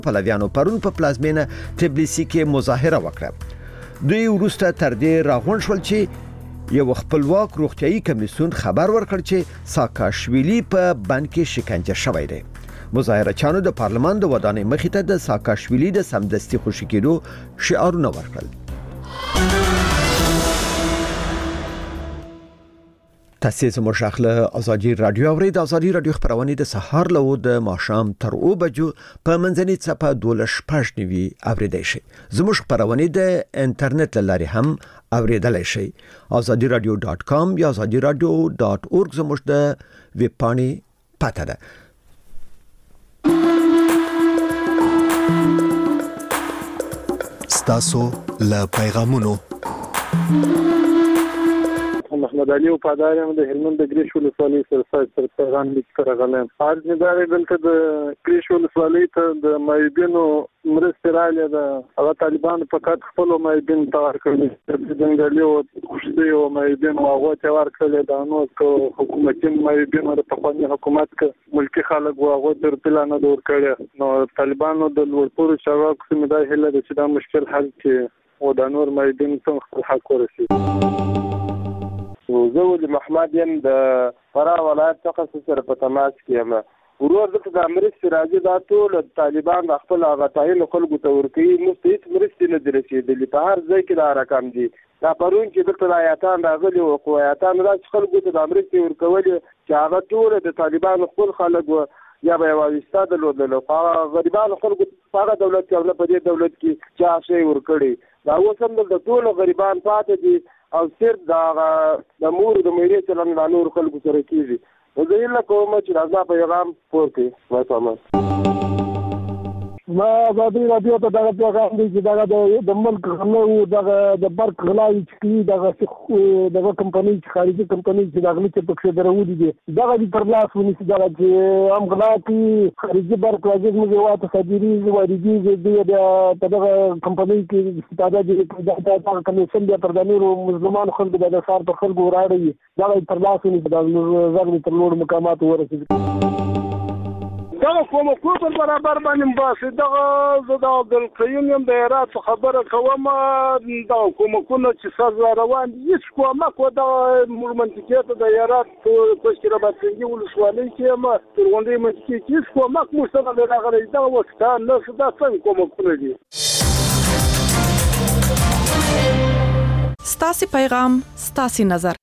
پلویانو پرون په پلازمینه تبلیسی کې مظاهره وکړه. دوی وروسته تر دې راغونډ شول چې یو خپلواک روغتيایي کمیسیون خبر ورکړ چې ساکاشویلی په بند کې شکنجه شوی دی. مظاهره چانو د پارلمان د ودانۍ مخې ته د ساکاشویلی د سمدستي خوشی کېدو شعارونه ورکړل. تاسو زموږ شاخله ازادي رادیو اورید. ازادي رادیو خبرونه د سهار له د ماښام تر 2 بجو په منځني چپه 12:15 اوریدای شي. زموږ خبرونه د انټرنیټ لاري هم اوریدلای شي. azadiradio.com یا azadiradio.org زموږ د ویب پاڼې پته ده. ستاسو له پیغامونو محمد علي او پادارم د هلمند د ګریش ولسوالۍ سره پیغام لیکل راغلم. هر ځای دلته د ګریش ولسوالۍ ته د مایبینو مرستې راغلي ده. هغه طالبان فقط خپل مایبین تار کړل. د جنګالي او خوشتي او مایبین هغه تیار کړل ده. نو حکومتي مایبین د پخوانی حکومت ک ملکی خلک هغه تر پلان نه دور کړی. نو طالبانو د لوړپوړو چارواکو سره د هله د چې دا مشکل حل کړي او د نور مایبین څنګه خپل حق ورسوي. زه ولي محمد يم د فراه ولایت څخه سره په تماس کې یم. ورور دلته د امریکا راځي دا ټول طالبان خپل غټاین خلکو ته ورکوي. مستعد مرستې نه درسېدلې. په هر ځای کې دا رقم دي. دا پرون چې دلته آیاتان راغلي او قوایاتان راځي خلکو ته د امریکا ورکولي چې هغه ټول د طالبان خپل خلک یا به واوستا د لودلو هغه غریبانو خلکو هغه دولت کې په دې دولت کې چې شي ورکړي. دا اوس هم د ټول غریبان پاتې دي او صرف د مور د مېرې چلن د نور خلکو سره کیږي. زه یې کوم چې راځه پیغام پورته وایي. ما ازادي رادیو ته دا پیغام دی چې دا د ملک غلو د برق غلاوي چې دا کمپنۍ چې خارجي کمپنۍ چې دا غلي چې پکې درودي دي دا د پرلاس ونیسي دا چې هم غلاتي خارجي برق راځي موږ واته صدري واردي د دغه کمپنۍ کې استفاده دي دا کمیسیون د پردانیرو مسلمان خلکو د سار په خلکو راړي دا د پرلاس ونیسي دا زغلي تر لوړ مقامات ورسېږي. دا کوم پر برابر باندې باسي دا د القيم يم د هرات خبره کوم دا کوم چې ساز روان هیڅ کومه کو دا منطقه د هرات تشکیل باندې ولسوالۍ کې ما ترغونډي منطقه هیڅ کومه مستقله راغلي دا وخت نه دا څنګه کوم دي. ستاسي پیغام ستاسي نظر